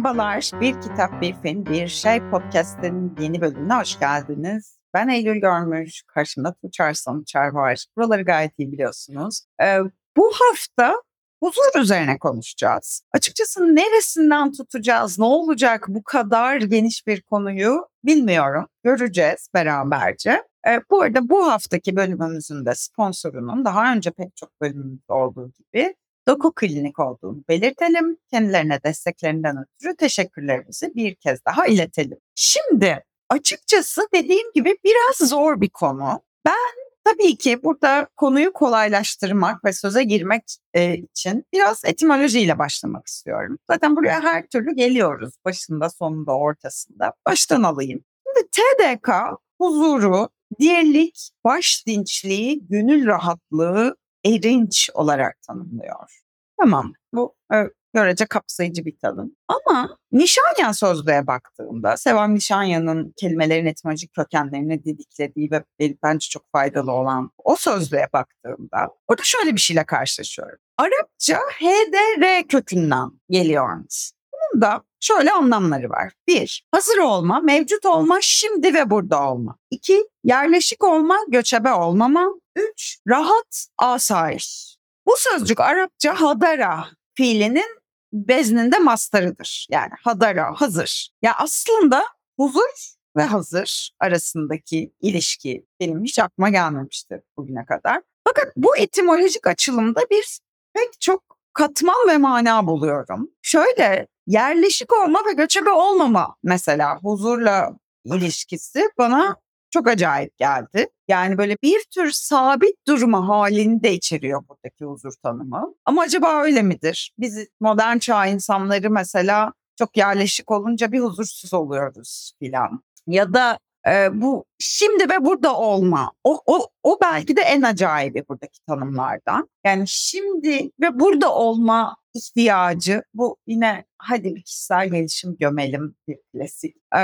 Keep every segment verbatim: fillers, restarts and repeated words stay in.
Merhabalar, Bir Kitap Bir Film Bir Şey Podcast'ın yeni bölümüne hoş geldiniz. Ben Eylül Görmüş, karşımda Tuğçe Arslan Uçar var. Buraları gayet iyi biliyorsunuz. Ee, bu hafta huzur üzerine konuşacağız. Açıkçası neresinden tutacağız, ne olacak bu kadar geniş bir konuyu bilmiyorum. Göreceğiz beraberce. Ee, bu arada bu haftaki bölümümüzün de sponsorunun daha önce pek çok bölümümüz olduğu gibi Doku Klinik olduğunu belirtelim. Kendilerine desteklerinden ötürü teşekkürlerimizi bir kez daha iletelim. Şimdi açıkçası dediğim gibi biraz zor bir konu. Ben tabii ki burada konuyu kolaylaştırmak ve söze girmek e, için biraz etimolojiyle başlamak istiyorum. Zaten buraya her türlü geliyoruz. Başında, sonunda, ortasında. Baştan alayım. Şimdi T D K huzuru, dirlik, baş dinçliği, gönül rahatlığı, erinç olarak tanımlıyor. Tamam, bu e, görece kapsayıcı bir tanım. Ama Nişanyan sözlüğe baktığımda, Sevan Nişanyan'ın kelimelerin etimolojik kökenlerini dediklediği ve bence çok faydalı olan o sözlüğe baktığımda, orada şöyle bir şeyle karşılaşıyorum. Arapça H D R kökünden geliyormuş. Bunun da şöyle anlamları var. Bir, hazır olma, mevcut olma, şimdi ve burada olma. İki, yerleşik olma, göçebe olmama. Üç, rahat, asayiş. Bu sözcük Arapça hadara fiilinin bezninde mastarıdır. Yani hadara, hazır. Ya aslında huzur ve hazır arasındaki ilişki benim hiç aklıma gelmemişti bugüne kadar. Fakat bu etimolojik açılımda bir pek çok katman ve mana buluyorum. Şöyle, yerleşik olma ve göçebe olmama mesela huzurla ilişkisi bana çok acayip geldi. Yani böyle bir tür sabit durma halini de içeriyor buradaki huzur tanımı. Ama acaba öyle midir? Biz modern çağ insanları mesela çok yerleşik olunca bir huzursuz oluyoruz filan. Ya da e, bu şimdi ve burada olma. O, o, o belki de en acayibi buradaki tanımlardan. Yani şimdi ve burada olma ihtiyacı, bu yine hadi bir kişisel gelişim gömelim, bir klasik. Ee,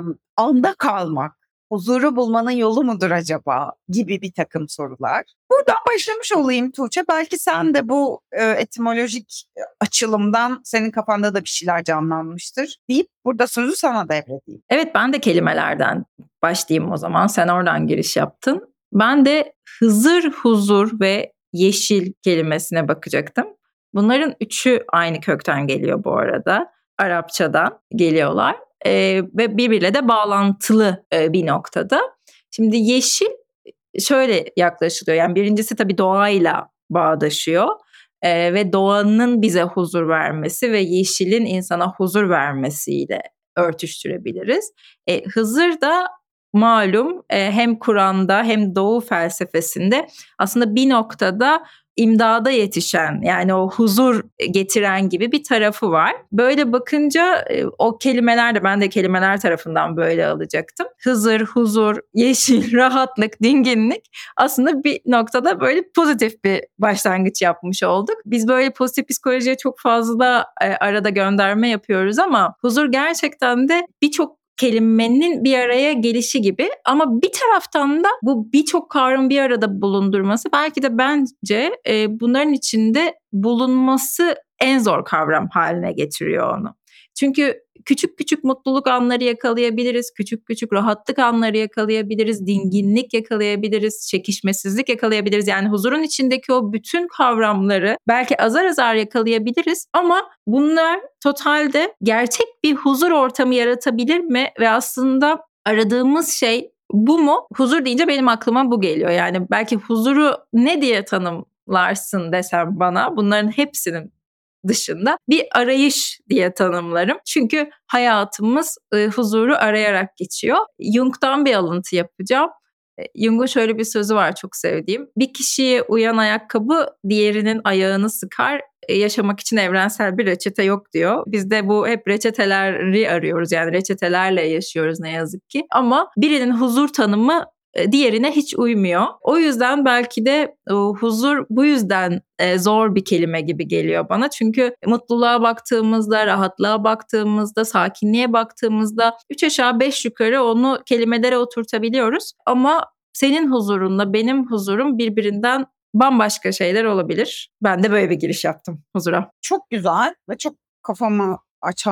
anda kalmak, huzuru bulmanın yolu mudur acaba gibi bir takım sorular. Buradan başlamış olayım Tuğçe. Belki sen de bu e, etimolojik açılımdan senin kafanda da bir şeyler canlanmıştır deyip burada sözü sana devredeyim. Evet, ben de kelimelerden başlayayım o zaman. Sen oradan giriş yaptın. Ben de Hızır, huzur ve yeşil kelimesine bakacaktım. Bunların üçü aynı kökten geliyor bu arada. Arapçadan geliyorlar ee, ve birbiriyle de bağlantılı e, bir noktada. Şimdi yeşil şöyle yaklaşılıyor. Yani birincisi tabii doğayla bağdaşıyor. Ee, ve doğanın bize huzur vermesi ve yeşilin insana huzur vermesiyle örtüştürebiliriz. E, Hızır da malum e, hem Kur'an'da hem Doğu felsefesinde aslında bir noktada imdada yetişen, yani o huzur getiren gibi bir tarafı var. Böyle bakınca e, o kelimeler de, ben de kelimeler tarafından böyle alacaktım. Hızır, huzur, yeşil, rahatlık, dinginlik aslında bir noktada böyle pozitif bir başlangıç yapmış olduk. Biz böyle pozitif psikolojiye çok fazla e, arada gönderme yapıyoruz ama huzur gerçekten de birçok kelimenin bir araya gelişi gibi, ama bir taraftan da bu birçok kavramı bir arada bulundurması belki de bence e, bunların içinde bulunması en zor kavram haline getiriyor onu. Çünkü küçük küçük mutluluk anları yakalayabiliriz, küçük küçük rahatlık anları yakalayabiliriz, dinginlik yakalayabiliriz, çekişmesizlik yakalayabiliriz. Yani huzurun içindeki o bütün kavramları belki azar azar yakalayabiliriz ama bunlar totalde gerçek bir huzur ortamı yaratabilir mi? Ve aslında aradığımız şey bu mu? Huzur deyince benim aklıma bu geliyor. Yani belki huzuru ne diye tanımlarsın desem bana, bunların hepsinin dışında bir arayış diye tanımlarım. Çünkü hayatımız e, huzuru arayarak geçiyor. Jung'dan bir alıntı yapacağım. E, Jung'un şöyle bir sözü var çok sevdiğim. Bir kişiye uyan ayakkabı diğerinin ayağını sıkar. E, yaşamak için evrensel bir reçete yok diyor. Biz de bu hep reçeteleri arıyoruz. Yani reçetelerle yaşıyoruz ne yazık ki. Ama birinin huzur tanımı diğerine hiç uymuyor. O yüzden belki de o huzur bu yüzden e, zor bir kelime gibi geliyor bana. Çünkü mutluluğa baktığımızda, rahatlığa baktığımızda, sakinliğe baktığımızda üç aşağı beş yukarı onu kelimelere oturtabiliyoruz. Ama senin huzurunla benim huzurum birbirinden bambaşka şeyler olabilir. Ben de böyle bir giriş yaptım huzura. Çok güzel ve çok kafamı açan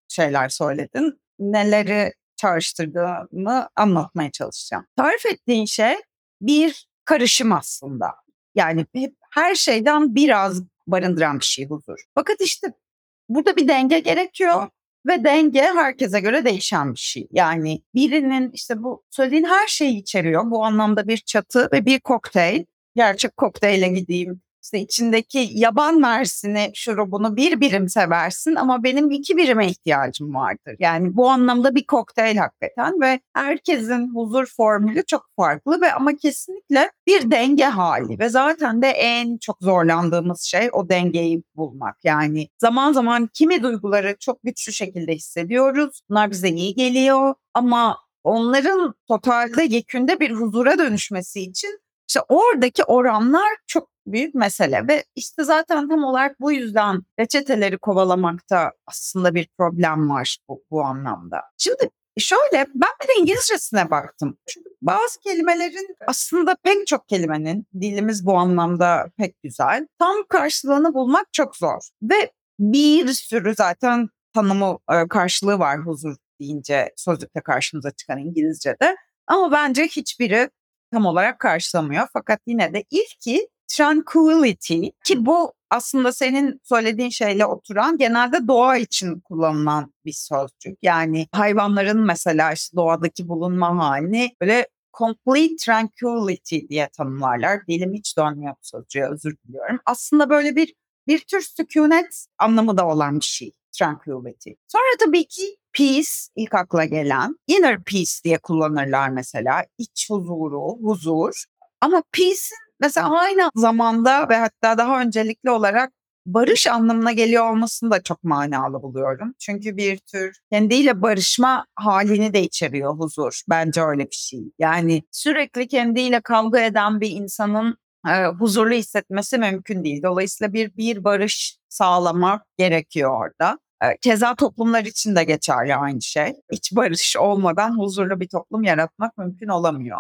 şeyler söyledin. Neleri çağrıştırdığını anlatmaya çalışacağım. Tarif ettiğin şey bir karışım aslında. Yani hep her şeyden biraz barındıran bir şey huzur. Fakat işte burada bir denge gerekiyor ve denge herkese göre değişen bir şey. Yani birinin işte bu söylediğin her şeyi içeriyor. Bu anlamda bir çatı ve bir kokteyl. Gerçek kokteyle gideyim. İşte içindeki yaban mersini, şurubunu bir birim seversin ama benim iki birime ihtiyacım vardır. Yani bu anlamda bir kokteyl hakikaten ve herkesin huzur formülü çok farklı ve ama kesinlikle bir denge hali ve zaten de en çok zorlandığımız şey o dengeyi bulmak. Yani zaman zaman kimi duyguları çok güçlü şekilde hissediyoruz. Bunlar bize iyi geliyor ama onların totalde yekünde bir huzura dönüşmesi için İşte oradaki oranlar çok büyük mesele ve işte zaten tam olarak bu yüzden reçeteleri kovalamakta aslında bir problem var bu, bu anlamda. Şimdi şöyle ben bir de İngilizcesine baktım. Çünkü bazı kelimelerin aslında pek çok kelimenin dilimiz bu anlamda pek güzel. Tam karşılığını bulmak çok zor ve bir sürü zaten tanımı karşılığı var huzur deyince sözlükte karşımıza çıkan İngilizce'de. Ama bence hiçbiri tam olarak karşılamıyor. Fakat yine de ilki tranquility ki bu aslında senin söylediğin şeyle oturan genelde doğa için kullanılan bir sözcük. Yani hayvanların mesela işte doğadaki bulunma halini böyle complete tranquility diye tanımlarlar. Dilim hiç dönmüyor bu sözcüğe, özür diliyorum. Aslında böyle bir bir tür sükunet anlamı da olan bir şey. Tranquility. Sonra tabii ki peace ilk akla gelen. Inner peace diye kullanırlar mesela. İç huzuru, huzur. Ama peace'in mesela aynı zamanda ve hatta daha öncelikli olarak barış anlamına geliyor olmasını da çok manalı buluyorum. Çünkü bir tür kendiyle barışma halini de içeriyor huzur. Bence öyle bir şey. Yani sürekli kendiyle kavga eden bir insanın e, huzurlu hissetmesi mümkün değil. Dolayısıyla bir bir barış sağlamak gerekiyor orada. E, Keza toplumlar için de geçerli aynı şey. İç barış olmadan huzurlu bir toplum yaratmak mümkün olamıyor.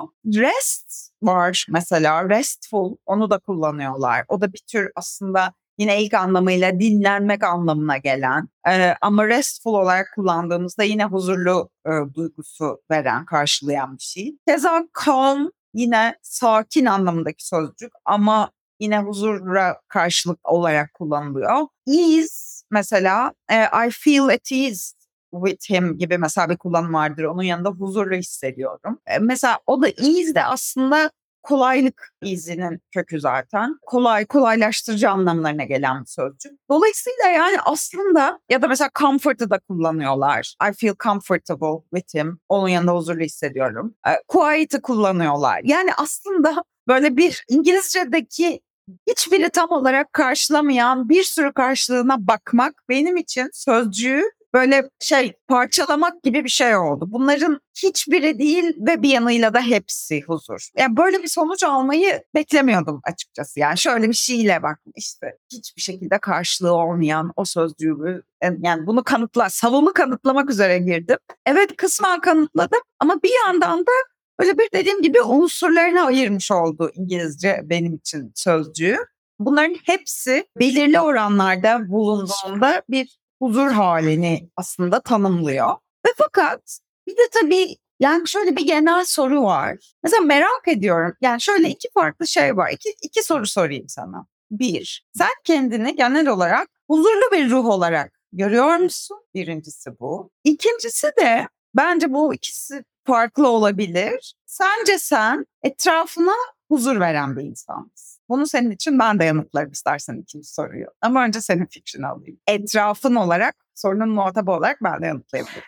Rest var mesela, restful, onu da kullanıyorlar. O da bir tür aslında yine ilk anlamıyla dinlenmek anlamına gelen e, ama restful olarak kullandığımızda yine huzurlu e, duygusu veren, karşılayan bir şey. Keza calm yine sakin anlamındaki sözcük ama yine huzura karşılık olarak kullanılıyor. Ease mesela e, I feel at ease with him gibi mesela bir kullanım vardır. Onun yanında huzurlu hissediyorum. E, mesela o da ease de aslında kolaylık easy'nin kökü zaten. Kolay, kolaylaştırıcı anlamlarına gelen bir sözcük. Dolayısıyla yani aslında ya da mesela comfort'ı da kullanıyorlar. I feel comfortable with him. Onun yanında huzurlu hissediyorum. E, quiet'ı kullanıyorlar. Yani aslında böyle bir İngilizce'deki hiçbiri tam olarak karşılamayan bir sürü karşılığına bakmak benim için sözcüğü böyle şey parçalamak gibi bir şey oldu. Bunların hiçbiri değil ve bir yanıyla da hepsi huzur. Yani böyle bir sonuç almayı beklemiyordum açıkçası. Yani şöyle bir şeyle bak işte hiçbir şekilde karşılığı olmayan o sözcüğü yani bunu kanıtla, savımı kanıtlamak üzere girdim. Evet kısmen kanıtladım ama bir yandan da öyle bir dediğim gibi unsurlarına ayırmış oldu İngilizce benim için sözcüğü. Bunların hepsi belirli oranlarda bulunduğunda bir huzur halini aslında tanımlıyor. Ve fakat bir de tabii yani şöyle bir genel soru var. Mesela merak ediyorum. Yani şöyle iki farklı şey var. İki, iki soru sorayım sana. Bir, sen kendini genel olarak huzurlu bir ruh olarak görüyor musun? Birincisi bu. İkincisi de bence bu ikisi farklı olabilir. Sence sen etrafına huzur veren bir insan mısın? Bunu senin için ben de yanıtlarım istersen ikinci soruyu. Ama önce senin fikrini alayım. Etrafın olarak, sorunun muhatabı olarak ben de yanıtlayabilirim.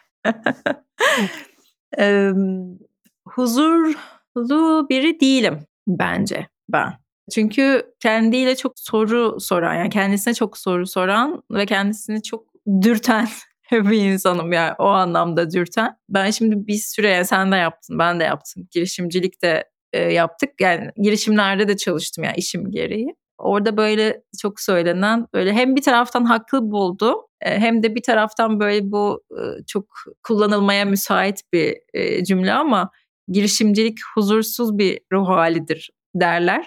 e, huzurlu biri değilim bence ben. Çünkü kendiyle çok soru soran, yani kendisine çok soru soran ve kendisini çok dürten bir insanım yani o anlamda dürten. Ben şimdi bir süre yani sen de yaptın, ben de yaptım. Girişimcilik de e, yaptık. Yani girişimlerde de çalıştım yani işim gereği. Orada böyle çok söylenen böyle hem bir taraftan haklı buldum hem de bir taraftan böyle bu çok kullanılmaya müsait bir cümle ama girişimcilik huzursuz bir ruh halidir derler.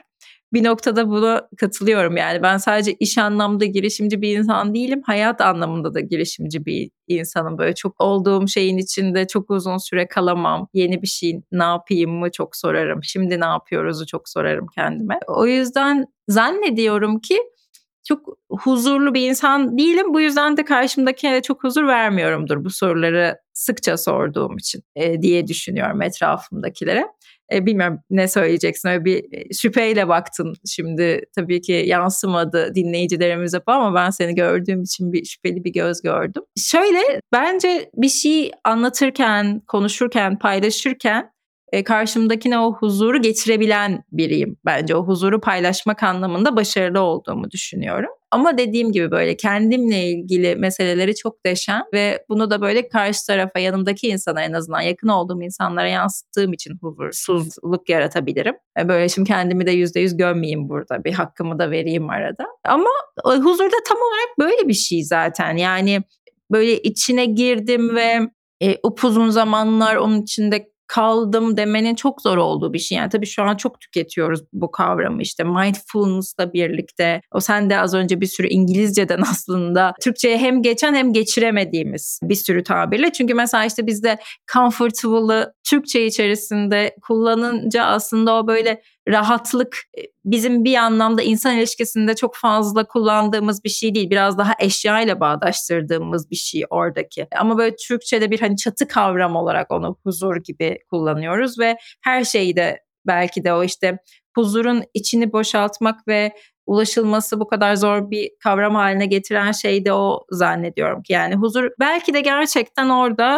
bir noktada buna katılıyorum. Yani ben sadece iş anlamda girişimci bir insan değilim. Hayat anlamında da girişimci bir insanım. Böyle çok olduğum şeyin içinde çok uzun süre kalamam. Yeni bir şey ne yapayım mı çok sorarım. Şimdi ne yapıyoruzu çok sorarım kendime. O yüzden zannediyorum ki çok huzurlu bir insan değilim. Bu yüzden de karşımdakine de çok huzur vermiyorumdur bu soruları sıkça sorduğum için e, diye düşünüyorum etrafımdakilere. E, bilmiyorum ne söyleyeceksin, öyle bir şüpheyle baktın şimdi, tabii ki yansımadı dinleyicilerimize ama ben seni gördüğüm için bir şüpheli bir göz gördüm. Şöyle, bence bir şey anlatırken, konuşurken, paylaşırken e, karşımdakine o huzuru getirebilen biriyim. Bence o huzuru paylaşmak anlamında başarılı olduğumu düşünüyorum. Ama dediğim gibi böyle kendimle ilgili meseleleri çok deşen ve bunu da böyle karşı tarafa, yanımdaki insana, en azından yakın olduğum insanlara yansıttığım için huzursuzluk yaratabilirim. Böyle şimdi kendimi de yüzde yüz gömmeyeyim burada, bir hakkımı da vereyim arada. Ama huzur da tam olarak böyle bir şey zaten. Yani böyle içine girdim ve e, upuzun zamanlar onun içinde kaldım demenin çok zor olduğu bir şey. Yani tabii şu an çok tüketiyoruz bu kavramı, işte mindfulness'la birlikte. O sen de az önce bir sürü İngilizceden aslında Türkçe'ye hem geçen hem geçiremediğimiz bir sürü tabirle. Çünkü mesela işte bizde comfortable'ı Türkçe içerisinde kullanınca aslında o böyle rahatlık bizim bir anlamda insan ilişkisinde çok fazla kullandığımız bir şey değil. Biraz daha eşyayla bağdaştırdığımız bir şey oradaki. Ama böyle Türkçe'de bir hani çatı kavram olarak onu huzur gibi kullanıyoruz ve her şeyi de belki de o işte huzurun içini boşaltmak ve ulaşılması bu kadar zor bir kavram haline getiren şey de o, zannediyorum ki. Yani huzur belki de gerçekten orada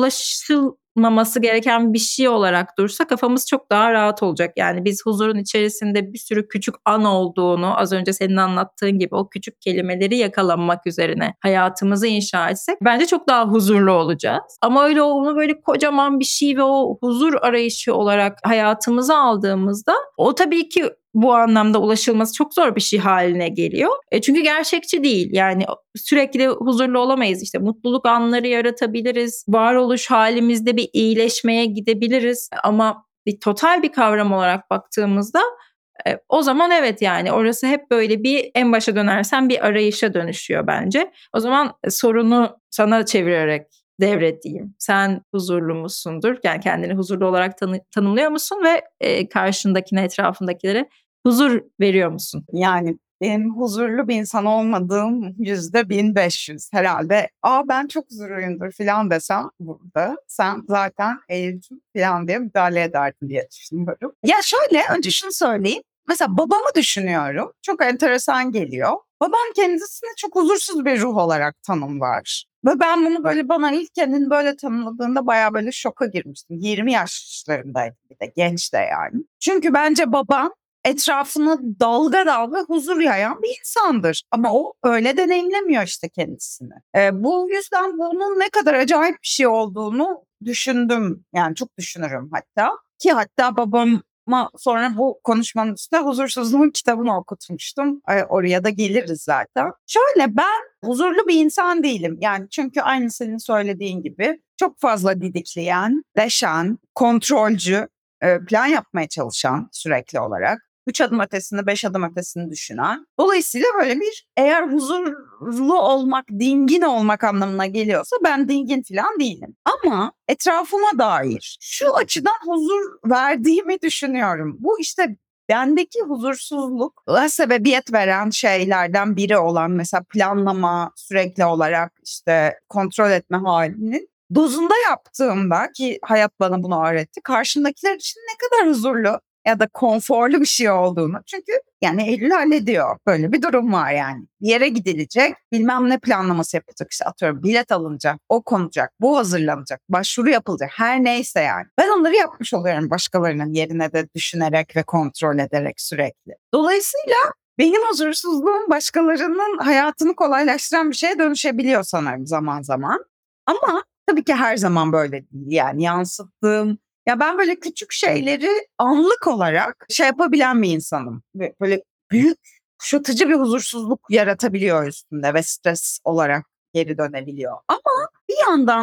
ulaşılmaması gereken bir şey olarak dursa kafamız çok daha rahat olacak. Yani biz huzurun içerisinde bir sürü küçük an olduğunu, az önce senin anlattığın gibi o küçük kelimeleri yakalanmak üzerine hayatımızı inşa etsek bence çok daha huzurlu olacağız. Ama öyle onu böyle kocaman bir şey ve o huzur arayışı olarak hayatımıza aldığımızda o tabii ki bu anlamda ulaşılması çok zor bir şey haline geliyor. E çünkü gerçekçi değil. Yani sürekli huzurlu olamayız. İşte mutluluk anları yaratabiliriz. Varoluş halimizde bir iyileşmeye gidebiliriz. Ama bir total bir kavram olarak baktığımızda e, o zaman evet, yani orası hep böyle bir, en başa dönersen bir arayışa dönüşüyor bence. O zaman sorunu sana çevirerek devredeyim. Sen huzurlu musundur? Yani kendini huzurlu olarak tanı- tanımlıyor musun ve e, karşındakine, etrafındakilere huzur veriyor musun? Yani benim huzurlu bir insan olmadığım yüzde bin beş yüz herhalde. Aa ben çok huzurluyumdur falan desem burada, sen zaten Eylül'cüm falan diye müdahale ederdin diye düşünüyorum. Ya şöyle, önce şunu söyleyeyim. Mesela babamı düşünüyorum. Çok enteresan geliyor. Babam kendisini çok huzursuz bir ruh olarak tanımlar. Ve ben bunu böyle, bana ilk kendini böyle tanımladığında bayağı böyle şoka girmiştim. yirmi yaşlarındaydım, bir de genç de yani. Çünkü bence babam etrafını dalga dalga huzur yayan bir insandır. Ama o öyle deneyimlemiyor işte kendisini. Ee, bu yüzden bunun ne kadar acayip bir şey olduğunu düşündüm. Yani çok düşünürüm hatta. Ki hatta babama sonra bu konuşmanın üstüne huzursuzluğun kitabını okutmuştum. Ee, oraya da geliriz zaten. Şöyle, ben huzurlu bir insan değilim. Yani çünkü aynı senin söylediğin gibi çok fazla didikleyen, deşen, kontrolcü, plan yapmaya çalışan sürekli olarak. Üç adım ötesini, beş adım ötesini düşünen. Dolayısıyla böyle bir, eğer huzurlu olmak, dingin olmak anlamına geliyorsa ben dingin falan değilim. Ama etrafıma dair şu açıdan huzur verdiğimi düşünüyorum. Bu işte bendeki huzursuzlukla sebebiyet veren şeylerden biri olan mesela planlama, sürekli olarak işte kontrol etme halinin dozunda yaptığımda, ki hayat bana bunu öğretti, karşımdakiler için ne kadar huzurlu ya da konforlu bir şey olduğunu. Çünkü yani Eylül hallediyor. Böyle bir durum var yani. Bir yere gidilecek, bilmem ne planlaması yapılacak. İşte atıyorum bilet alınacak, o konacak, bu hazırlanacak, başvuru yapılacak. Her neyse yani. Ben onları yapmış oluyorum başkalarının yerine de düşünerek ve kontrol ederek sürekli. Dolayısıyla benim huzursuzluğum başkalarının hayatını kolaylaştıran bir şeye dönüşebiliyor sanırım zaman zaman. Ama tabii ki her zaman böyle değil. Yani yansıttığım, ya ben böyle küçük şeyleri anlık olarak şey yapabilen bir insanım. Böyle büyük, kuşatıcı bir huzursuzluk yaratabiliyor üstünde ve stres olarak geri dönebiliyor. Ama bir yandan da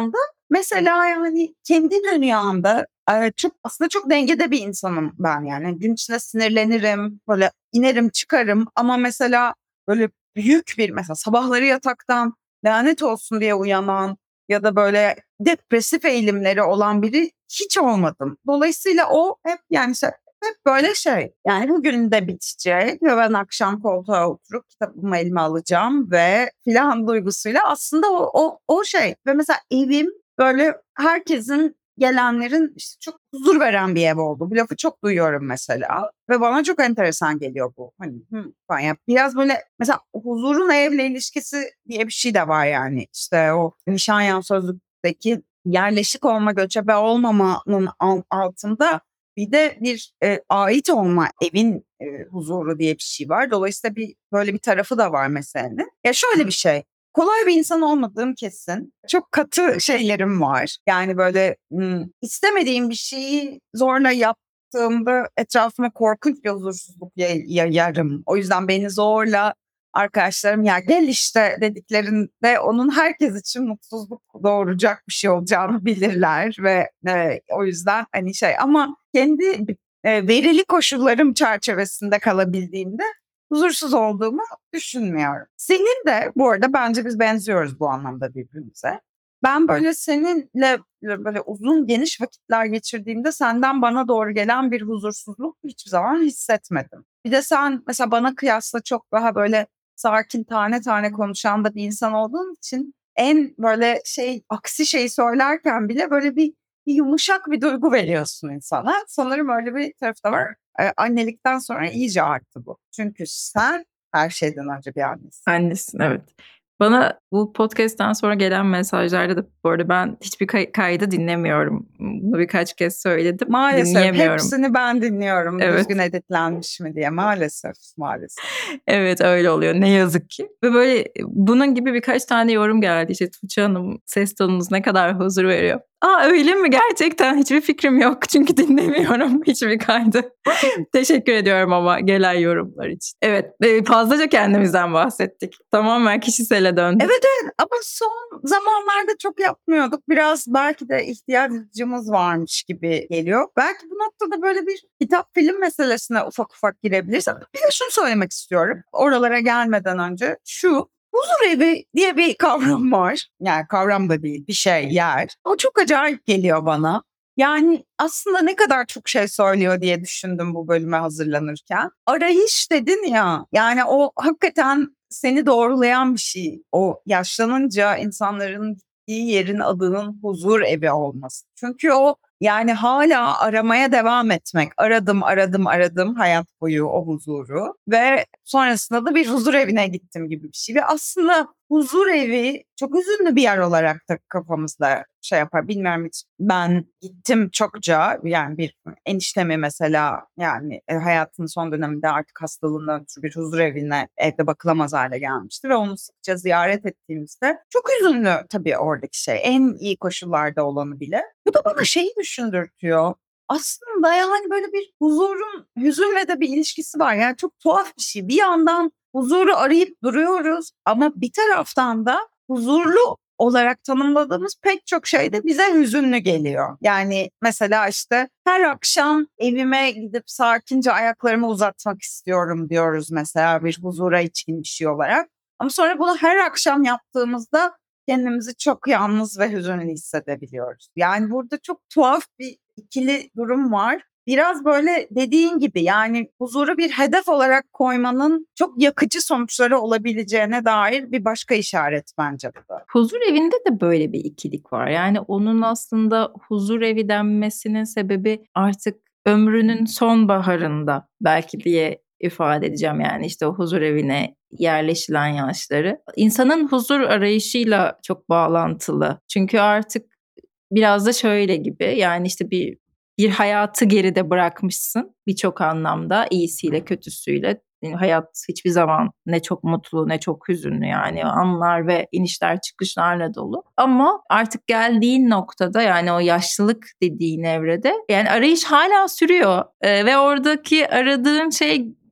mesela yani kendi dünyamda e, çok aslında çok dengede bir insanım ben yani. Gün içinde sinirlenirim, böyle inerim çıkarım ama mesela böyle büyük bir mesela sabahları yataktan lanet olsun diye uyanan ya da böyle depresif eğilimleri olan biri hiç olmadım. Dolayısıyla o hep yani şey, hep böyle şey. Yani bugün de bitecek ve ben akşam koltuğa oturup kitabımı elime alacağım ve filan duygusuyla aslında o, o, o şey. Ve mesela evim böyle herkesin gelenlerin işte çok huzur veren bir ev oldu. Bu lafı çok duyuyorum mesela. Ve bana çok enteresan geliyor bu. Hani hı, falan ya. Biraz böyle mesela huzurun evle ilişkisi diye bir şey de var yani. İşte o Nişanyan Sözlük'teki yerleşik olma, göçebe olmamanın altında bir de bir e, ait olma, evin e, huzuru diye bir şey var. Dolayısıyla bir böyle bir tarafı da var meselenin. Ya şöyle bir şey. Kolay bir insan olmadığım kesin. Çok katı şeylerim var. Yani böyle hmm, istemediğim bir şeyi zorla yaptığımda etrafıma korkunç bir huzursuzluk yay- yayarım. O yüzden beni zorla arkadaşlarım ya gel işte dediklerinde onun herkes için mutsuzluk doğuracak bir şey olacağını bilirler ve e, o yüzden hani şey ama kendi e, verili koşullarım çerçevesinde kalabildiğimde huzursuz olduğumu düşünmüyorum. Senin de bu arada bence biz benziyoruz bu anlamda birbirimize. Ben böyle seninle böyle uzun geniş vakitler geçirdiğimde senden bana doğru gelen bir huzursuzluk hiçbir zaman hissetmedim. Bir de sen mesela bana kıyasla çok daha böyle sakin tane tane konuşan da bir insan olduğun için en böyle şey aksi şeyi söylerken bile böyle bir, bir yumuşak bir duygu veriyorsun insana. Sanırım öyle bir tarafı da var. Ee, annelikten sonra iyice arttı bu. Çünkü sen her şeyden önce bir annesin. Annesin, evet. Bana bu podcast'ten sonra gelen mesajlarda da bu arada ben hiçbir kay- kaydı dinlemiyorum. Bunu birkaç kez söyledim. Maalesef Dinleyemiyorum. hepsini ben dinliyorum Evet. düzgün editlenmiş mi diye maalesef maalesef. Evet, öyle oluyor ne yazık ki. Ve böyle bunun gibi birkaç tane yorum geldi. İşte Tuğçe Hanım ses tonunuz ne kadar huzur veriyor. Aa öyle mi gerçekten? Hiçbir fikrim yok çünkü dinlemiyorum hiçbir kaydı. Teşekkür ediyorum ama gelen yorumlar için. Evet, e, fazlaca kendimizden bahsettik. Tamamen kişisele döndük. Evet evet ama son zamanlarda çok yapmıyorduk. Biraz belki de ihtiyacımız varmış gibi geliyor. Belki bu noktada böyle bir kitap film meselesine ufak ufak girebiliriz. Bir de şunu söylemek istiyorum. Oralara gelmeden önce şu huzur evi diye bir kavram var. Yani kavram da değil bir şey yer. O çok acayip geliyor bana. Yani aslında ne kadar çok şey söylüyor diye düşündüm bu bölüme hazırlanırken. Arayış dedin ya yani o hakikaten seni doğrulayan bir şey. O yaşlanınca insanların gittiği yerin adının huzur evi olması. Çünkü o yani hala aramaya devam etmek. Aradım, aradım, aradım hayat boyu o huzuru. Ve sonrasında da bir huzur evine gittim gibi bir şey. Ve aslında huzur evi çok üzünlü bir yer olarak da kafamızda şey yapar. Bilmiyorum hiç ben gittim çokça yani bir eniştemi mesela yani e, hayatının son döneminde artık hastalığından ötürü bir huzur evine evde bakılamaz hale gelmişti ve onu sıkça ziyaret ettiğimizde çok üzünlü tabii oradaki şey en iyi koşullarda olanı bile. Bu da bana şeyi düşündürtüyor. Aslında yani böyle bir huzurun hüzünle de bir ilişkisi var. Yani çok tuhaf bir şey. Bir yandan huzuru arayıp duruyoruz ama bir taraftan da huzurlu olarak tanımladığımız pek çok şey de bize hüzünlü geliyor. Yani mesela işte her akşam evime gidip sakince ayaklarımı uzatmak istiyorum diyoruz mesela bir huzura içkin bir şey olarak. Ama sonra bunu her akşam yaptığımızda kendimizi çok yalnız ve hüzünlü hissedebiliyoruz. Yani burada çok tuhaf bir ikili durum var. Biraz böyle dediğin gibi yani huzuru bir hedef olarak koymanın çok yakıcı sonuçları olabileceğine dair bir başka işaret bence bu da. Huzur evinde de böyle bir ikilik var. Yani onun aslında huzur evi denmesinin sebebi artık ömrünün sonbaharında belki diye ifade edeceğim. Yani işte o huzur evine yerleşilen yaşları. İnsanın huzur arayışıyla çok bağlantılı. Çünkü artık biraz da şöyle gibi yani işte bir bir hayatı geride bırakmışsın birçok anlamda iyisiyle kötüsüyle. Yani hayat hiçbir zaman ne çok mutlu ne çok hüzünlü yani anlar ve inişler çıkışlarla dolu. Ama artık geldiğin noktada yani o yaşlılık dediğin evrede yani arayış hala sürüyor ee, ve oradaki aradığın şey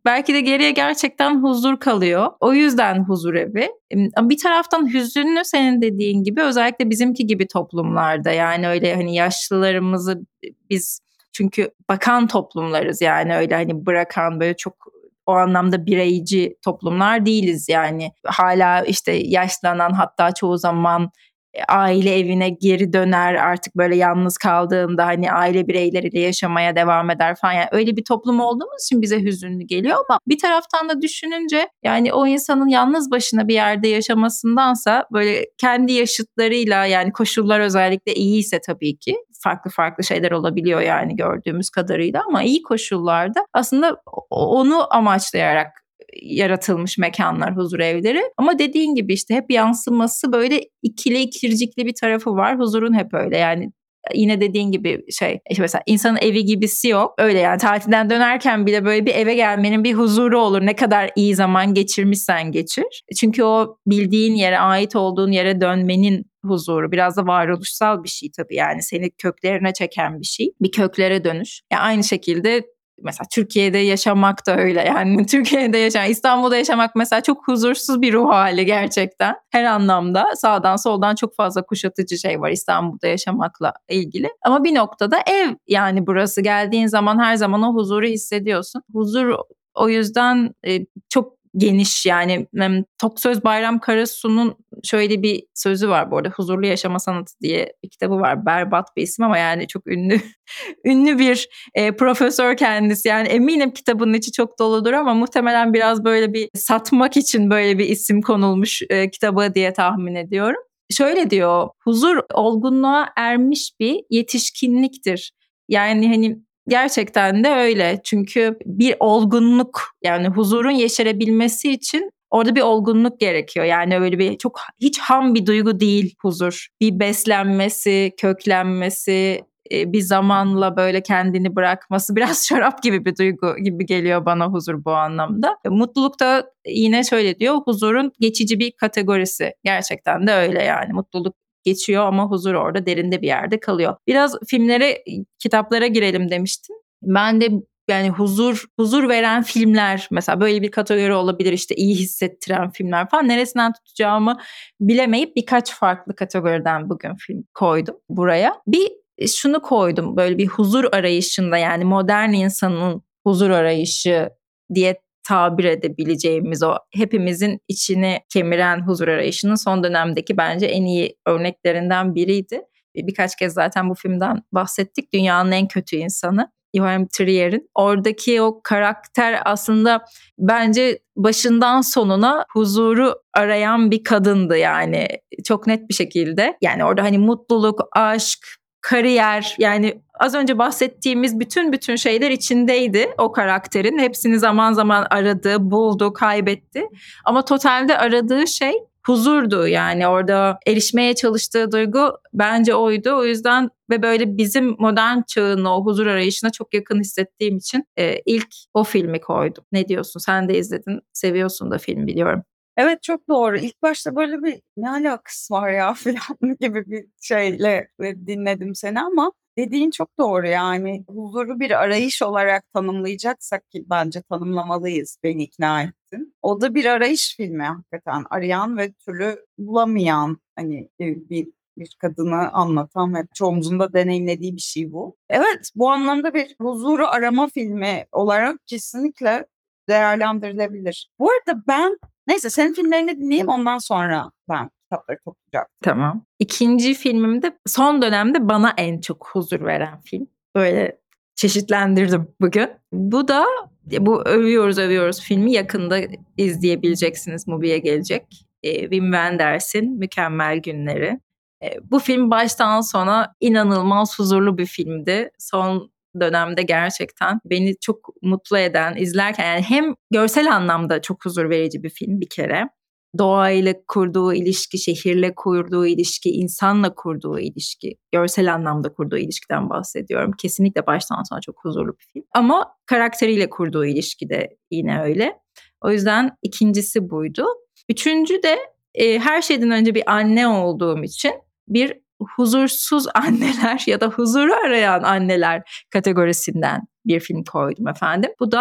belki de geriye gerçekten huzur kalıyor. O yüzden huzur evi. Ama bir taraftan hüzünlü, senin dediğin gibi, özellikle bizimki gibi toplumlarda, yani öyle hani yaşlılarımızı biz çünkü bakan toplumlarız, yani öyle hani bırakan, böyle çok o anlamda bireyci toplumlar değiliz yani. Hala işte yaşlanan, hatta çoğu zaman aile evine geri döner, artık böyle yalnız kaldığında hani aile bireyleriyle yaşamaya devam eder falan. Yani öyle bir toplum olduğumuz için bize hüzünlü geliyor, ama bir taraftan da düşününce yani o insanın yalnız başına bir yerde yaşamasındansa böyle kendi yaşıtlarıyla, yani koşullar özellikle iyiyse tabii ki farklı farklı şeyler olabiliyor yani gördüğümüz kadarıyla, ama iyi koşullarda aslında onu amaçlayarak yaratılmış mekanlar huzur evleri. Ama dediğin gibi işte hep yansıması, böyle ikili ikircikli bir tarafı var. Huzurun hep öyle yani. Yine dediğin gibi şey, işte mesela insanın evi gibisi yok. Öyle yani, tatilden dönerken bile böyle bir eve gelmenin bir huzuru olur. Ne kadar iyi zaman geçirmişsen geçir. Çünkü o bildiğin yere, ait olduğun yere dönmenin huzuru biraz da varoluşsal bir şey tabii, yani seni köklerine çeken bir şey. Bir köklere dönüş. Yani aynı şekilde mesela Türkiye'de yaşamak da öyle. Yani Türkiye'de yaşamak, İstanbul'da yaşamak mesela çok huzursuz bir ruh hali gerçekten. Her anlamda sağdan soldan çok fazla kuşatıcı şey var İstanbul'da yaşamakla ilgili. Ama bir noktada ev, yani burası, geldiğin zaman her zaman o huzuru hissediyorsun. Huzur o yüzden e, çok geniş yani. Toksöz Bayram Karasu'nun şöyle bir sözü var bu arada, Huzurlu Yaşama Sanatı diye bir kitabı var. Berbat bir isim ama yani çok ünlü ünlü bir e, profesör kendisi. Yani eminim kitabının içi çok doludur ama muhtemelen biraz böyle bir satmak için böyle bir isim konulmuş e, kitaba diye tahmin ediyorum. Şöyle diyor, huzur olgunluğa ermiş bir yetişkinliktir. Yani hani gerçekten de öyle. Çünkü bir olgunluk, yani huzurun yeşerebilmesi için orada bir olgunluk gerekiyor. Yani öyle bir çok hiç ham bir duygu değil huzur. Bir beslenmesi, köklenmesi, bir zamanla böyle kendini bırakması, biraz şarap gibi bir duygu gibi geliyor bana huzur bu anlamda. Mutluluk da yine şöyle diyor, huzurun geçici bir kategorisi. Gerçekten de öyle yani. Mutluluk geçiyor ama huzur orada derinde bir yerde kalıyor. Biraz filmlere, kitaplara girelim demiştin. Ben de yani huzur huzur veren filmler, mesela böyle bir kategori olabilir, işte iyi hissettiren filmler falan, neresinden tutacağımı bilemeyip birkaç farklı kategoriden bugün film koydum buraya. Bir şunu koydum, böyle bir huzur arayışında, yani modern insanın huzur arayışı diye tabir edebileceğimiz o hepimizin içini kemiren huzur arayışının son dönemdeki bence en iyi örneklerinden biriydi. Birkaç kez zaten bu filmden bahsettik. Dünyanın en kötü insanı, Joachim Trier'in. Oradaki o karakter aslında bence başından sonuna huzuru arayan bir kadındı yani, çok net bir şekilde. Yani orada hani mutluluk, aşk, kariyer, yani az önce bahsettiğimiz bütün bütün şeyler içindeydi o karakterin. Hepsini zaman zaman aradı, buldu, kaybetti. Ama totalde aradığı şey huzurdu. Yani orada erişmeye çalıştığı duygu bence oydu. O yüzden ve böyle bizim modern çağın o huzur arayışına çok yakın hissettiğim için e, ilk o filmi koydum. Ne diyorsun? Sen de izledin, seviyorsun da film, biliyorum. Evet, çok doğru. İlk başta böyle bir ne alakası var ya falan gibi bir şeyle dinledim seni, ama dediğin çok doğru. Yani huzuru bir arayış olarak tanımlayacaksak, ki bence tanımlamalıyız, beni ikna ettin. O da bir arayış filmi hakikaten. Arayan ve türlü bulamayan, hani bir bir kadını anlatan ve çoğumuzun da deneyimlediği bir şey bu. Evet, bu anlamda bir huzuru arama filmi olarak kesinlikle değerlendirilebilir. Bu arada ben, neyse, senin filmlerini dinleyeyim, ondan sonra ben kitapları toplayacağım. Tamam. İkinci filmim de son dönemde bana en çok huzur veren film. Böyle çeşitlendirdim bugün. Bu da, bu övüyoruz övüyoruz filmi, yakında izleyebileceksiniz. Mubi'ye gelecek. E, Wim Wenders'in Mükemmel Günleri. E, bu film baştan sona inanılmaz huzurlu bir filmdi. Son dönemde gerçekten beni çok mutlu eden, izlerken yani hem görsel anlamda çok huzur verici bir film bir kere. Doğayla kurduğu ilişki, şehirle kurduğu ilişki, insanla kurduğu ilişki, görsel anlamda kurduğu ilişkiden bahsediyorum. Kesinlikle baştan sona çok huzurlu bir film. Ama karakteriyle kurduğu ilişki de yine öyle. O yüzden ikincisi buydu. Üçüncü de e, her şeyden önce bir anne olduğum için bir huzursuz anneler ya da huzuru arayan anneler kategorisinden bir film koydum efendim. Bu da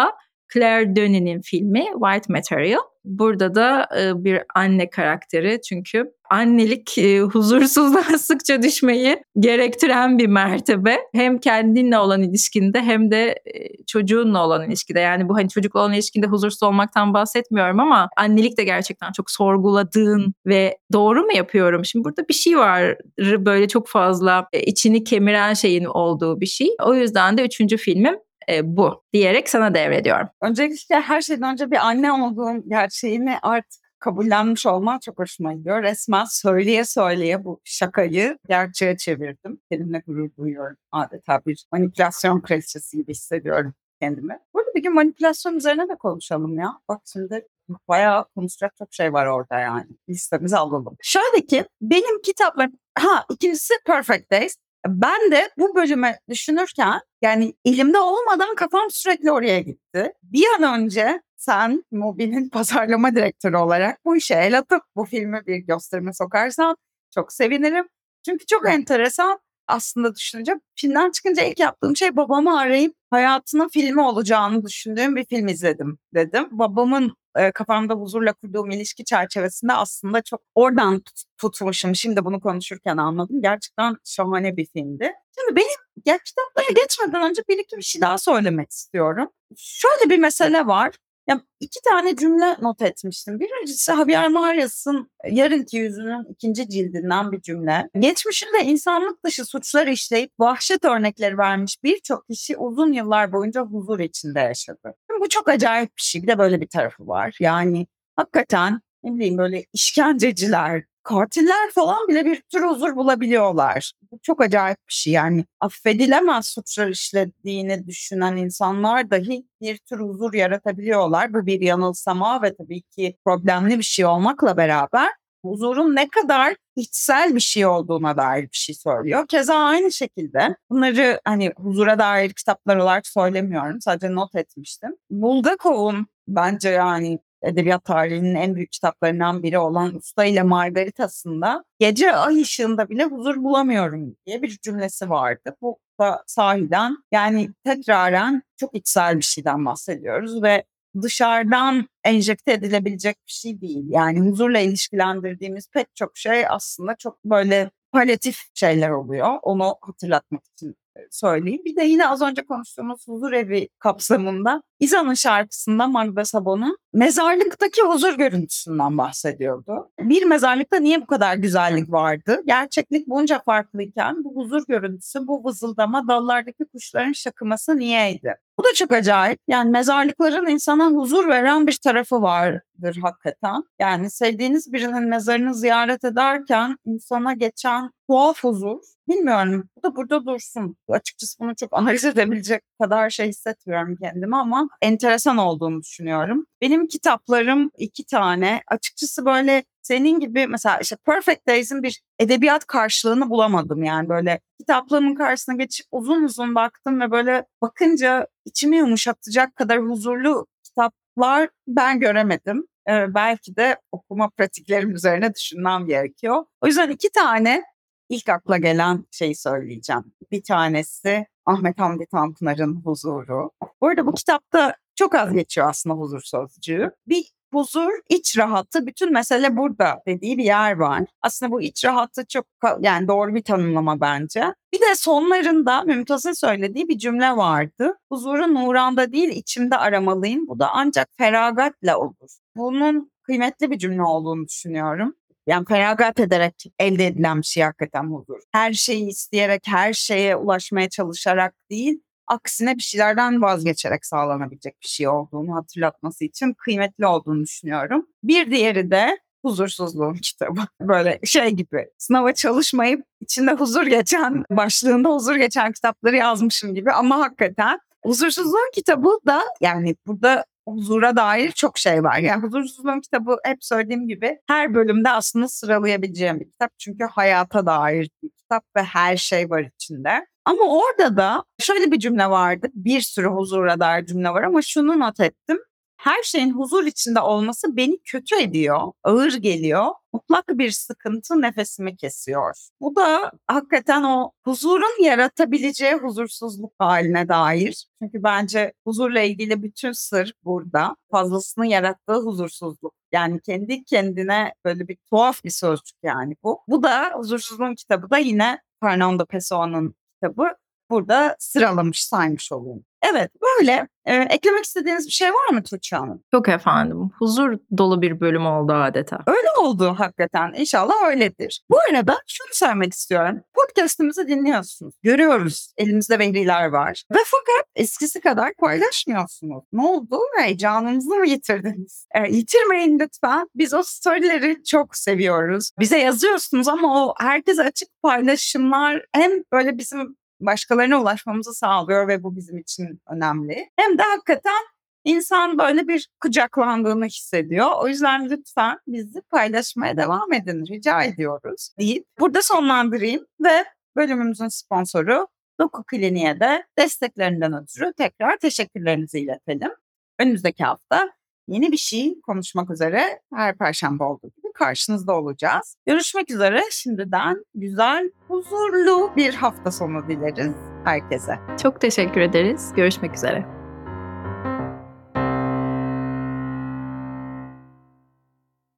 Claire Denis'nin filmi White Material. Burada da e, bir anne karakteri, çünkü annelik e, huzursuzluğa sıkça düşmeyi gerektiren bir mertebe. Hem kendinle olan ilişkinde hem de e, çocuğunla olan ilişkide. Yani bu hani çocukla olan ilişkinde huzursuz olmaktan bahsetmiyorum ama annelik de gerçekten çok sorguladığın ve doğru mu yapıyorum? Şimdi burada bir şey var, böyle çok fazla e, içini kemiren şeyin olduğu bir şey. O yüzden de üçüncü filmim e, bu diyerek sana devrediyorum. Öncelikle her şeyden önce bir anne olduğum gerçeğini artık kabullenmiş olman çok hoşuma gidiyor. Resmen söyleye söyleye bu şakayı gerçeğe çevirdim. Kendimle gurur duyuyorum. Adeta bir manipülasyon kraliçesi gibi hissediyorum kendimi. Burada bir gün manipülasyon üzerine de konuşalım ya. Bak şimdi bayağı konuşacak çok şey var orada yani. Listemizi alalım. Şöyle ki benim kitaplarım... Ha, ikincisi Perfect Days. Ben de bu bölümü düşünürken yani elimde olmadan kafam sürekli oraya gitti. Bir an önce sen Mubi'nin pazarlama direktörü olarak bu işe el atıp bu filmi bir gösterime sokarsan çok sevinirim. Çünkü çok enteresan aslında düşününce. Filmden çıkınca ilk yaptığım şey babamı arayıp hayatının filmi olacağını düşündüğüm bir film izledim dedim. Babamın e, kafamda huzurla kurduğum ilişki çerçevesinde aslında çok oradan tut- tutmuşum. Şimdi bunu konuşurken anladım. Gerçekten şahane bir filmdi. Şimdi benim ya, kitaplara geçmeden önce bir iki bir şey daha söylemek istiyorum. Şöyle bir mesele var. Ya iki tane cümle not etmiştim. Birincisi Javier Marias'ın Yarınki Yüzünün ikinci cildinden bir cümle. Geçmişinde insanlık dışı suçlar işleyip vahşet örnekleri vermiş birçok kişi uzun yıllar boyunca huzur içinde yaşadı. Bu çok acayip bir şey. Bir de böyle bir tarafı var. Yani hakikaten ne bileyim böyle işkenceciler, katiller falan bile bir tür huzur bulabiliyorlar. Bu çok acayip bir şey. Yani affedilemez suçlar işlediğini düşünen insanlar dahi bir tür huzur yaratabiliyorlar. Bu bir yanılsama ve tabii ki problemli bir şey olmakla beraber huzurun ne kadar içsel bir şey olduğuna dair bir şey söylüyor. Keza aynı şekilde bunları hani huzura dair kitaplar olarak söylemiyorum. Sadece not etmiştim. Bulgakov'un bence yani edebiyat tarihinin en büyük kitaplarından biri olan Usta ile Margarita'sında gece ay ışığında bile huzur bulamıyorum diye bir cümlesi vardı. Bu da sahiden yani tekraren çok içsel bir şeyden bahsediyoruz ve dışarıdan enjekte edilebilecek bir şey değil. Yani huzurla ilişkilendirdiğimiz pek çok şey aslında çok böyle palyatif şeyler oluyor. Onu hatırlatmak için söyleyeyim. Bir de yine az önce konuştuğumuz huzur evi kapsamında İza'nın şarkısında Magda Sabon'un mezarlıktaki huzur görüntüsünden bahsediyordu. Bir mezarlıkta niye bu kadar güzellik vardı? Gerçeklik bunca farklıyken bu huzur görüntüsü, bu vızıldama, dallardaki kuşların şakıması niyeydi? Bu da çok acayip. Yani mezarlıkların insana huzur veren bir tarafı vardır hakikaten. Yani sevdiğiniz birinin mezarını ziyaret ederken insana geçen tuhaf huzur. Bilmiyorum. Bu da burada dursun. Açıkçası bunu çok analiz edebilecek kadar şey hissetmiyorum kendime ama enteresan olduğunu düşünüyorum. Benim kitaplarım iki tane. Açıkçası böyle senin gibi mesela işte Perfect Days'in bir edebiyat karşılığını bulamadım. Yani böyle kitaplığımın karşısına geçip uzun uzun baktım ve böyle bakınca içimi yumuşatacak kadar huzurlu kitaplar ben göremedim. Ee, belki de okuma pratiklerim üzerine düşünmem gerekiyor. O yüzden iki tane ilk akla gelen şeyi söyleyeceğim. Bir tanesi Ahmet Hamdi Tanpınar'ın Huzuru. Bu arada bu kitapta çok az geçiyor aslında huzur sözcüğü. Bir huzur, iç rahatı, bütün mesele burada dediği bir yer var. Aslında bu iç rahatı çok yani doğru bir tanımlama bence. Bir de sonlarında Mümtaz'ın söylediği bir cümle vardı. Huzuru nuranda değil içimde aramalıyım. Bu da ancak feragatla olur. Bunun kıymetli bir cümle olduğunu düşünüyorum. Yani feragat ederek elde edilen bir şey hakikaten huzur. Her şeyi isteyerek, her şeye ulaşmaya çalışarak değil, aksine bir şeylerden vazgeçerek sağlanabilecek bir şey olduğunu hatırlatması için kıymetli olduğunu düşünüyorum. Bir diğeri de Huzursuzluğun kitabı. Böyle şey gibi sınava çalışmayıp içinde huzur geçen, başlığında huzur geçen kitapları yazmışım gibi ama hakikaten Huzursuzluğun kitabı da yani burada huzura dair çok şey var. Yani Huzursuzluğun kitabı hep söylediğim gibi her bölümde aslında sıralayabileceğim bir kitap. Çünkü hayata dair bir kitap ve her şey var içinde. Ama orada da şöyle bir cümle vardı. Bir sürü huzura dair cümle var ama şunu not ettim. her şeyin huzur içinde olması beni kötü ediyor, ağır geliyor. Mutlak bir sıkıntı nefesimi kesiyor. Bu da hakikaten o huzurun yaratabileceği huzursuzluk haline dair. Çünkü bence huzurla ilgili bütün sır burada. Fazlasını yarattığı huzursuzluk. Yani kendi kendine böyle bir tuhaf bir sözcük yani bu. Bu da Huzursuzluğun kitabı da yine Fernando Pessoa'nın kitabı. Burada sıralamış, saymış olayım. Evet, böyle. Ee, eklemek istediğiniz bir şey var mı Tuğçe Hanım? Yok efendim. Huzur dolu bir bölüm oldu adeta. Öyle oldu hakikaten. İnşallah öyledir. Bu arada şunu söylemek istiyorum. Podcast'ımızı dinliyorsunuz. Görüyoruz. Elimizde veriler var. Ve fakat eskisi kadar paylaşmıyorsunuz. Ne oldu? Heyecanınızı mı yitirdiniz? E, yitirmeyin lütfen. Biz o storyleri çok seviyoruz. Bize yazıyorsunuz ama o herkese açık paylaşımlar hem böyle bizim başkalarına ulaşmamızı sağlıyor ve bu bizim için önemli. Hem de hakikaten İnsan böyle bir kucaklandığını hissediyor. O yüzden lütfen bizi paylaşmaya devam edin. Rica ediyoruz deyip burada sonlandırayım ve bölümümüzün sponsoru Doku Kliniğe de desteklerinden ötürü tekrar teşekkürlerinizi iletelim. Önümüzdeki hafta yeni bir şey konuşmak üzere her perşembe olduğu gibi karşınızda olacağız. Görüşmek üzere. Şimdiden güzel, huzurlu bir hafta sonu dileriz herkese. Çok teşekkür ederiz. Görüşmek üzere.